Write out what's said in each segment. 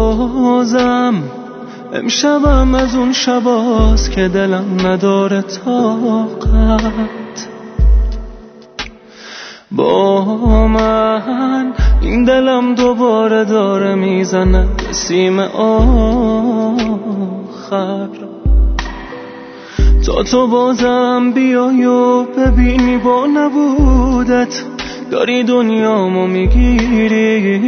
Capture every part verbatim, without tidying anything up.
بازم امشبم از اون شباست که دلم نداره طاقت با من. این دلم دوباره داره میزنه به سیم آخر تا تو بازم بیای و ببینی با نبودت داری دنیامو میگیری.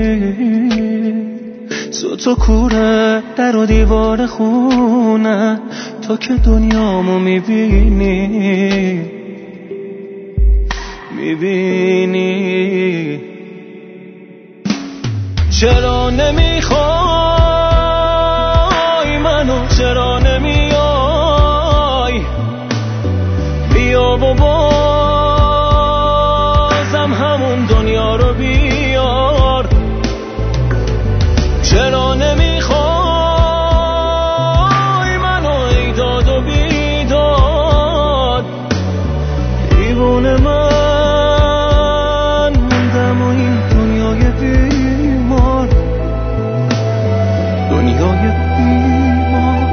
سوت و کوره در و دیوار خونه تا که دنیامو میبینی میبینی. چرا نمیخوای منو، چرا نمیای بیا و بازم همون دنیا رو بیار. چرا نمیخوای منو ای داد و بیداد دیوونه من موندم و این دنیای بیمار دنیای بیمار.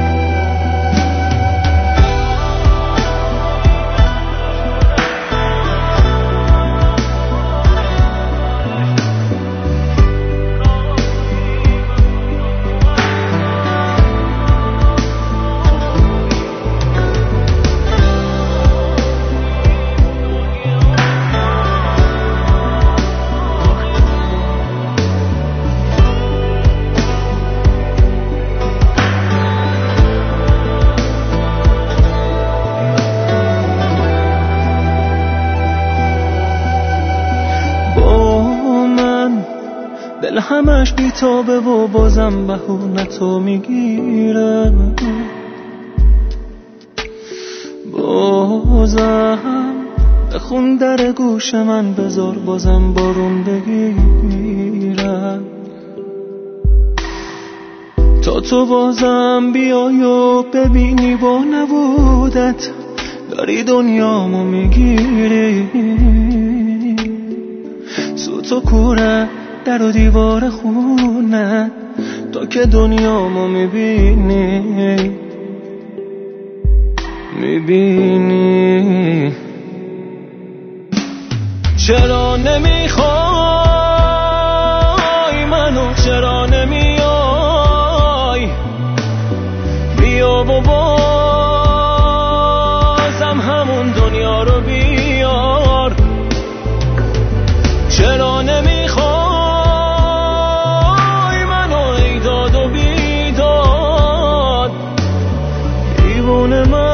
دل همش بیتابه و بازم بهونه تو میگیره. بازم بخون در گوش من بذار بازم بارون بگیرم تا تو بازم بیای و ببینی با نبودت داری دنیامو میگیری. سوت و کوره در و دیوار خونه تا که دنیامو میبینی میبینی. چرا نمیخوای منو، چرا نمیای بیا و بازم همون دنیا رو بیار. چرا نمیخوای منو ای داد و بیداد دیوونه من